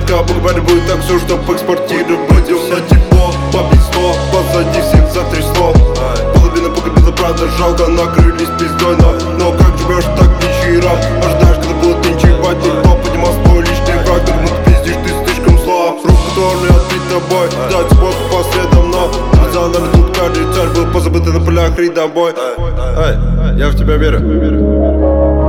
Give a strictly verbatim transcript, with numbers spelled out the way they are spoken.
детка, покупали будет так все, чтоб экспортировать. Будем на тепло, побить сто, позади всех затрясло. Половина погибла, правда, жалко, накрылись пиздой. Но, но как живешь, так вечера. Ожидаешь, когда будут ничевать, никто поднимал свой лишний враг. Думаю, ты пиздишь, ты слишком слаб. Рук, который отбит тобой, дать способ по следам. Но за нами тут каждый царь был позабытый на полях рядовой. Эй, я в тебя верю.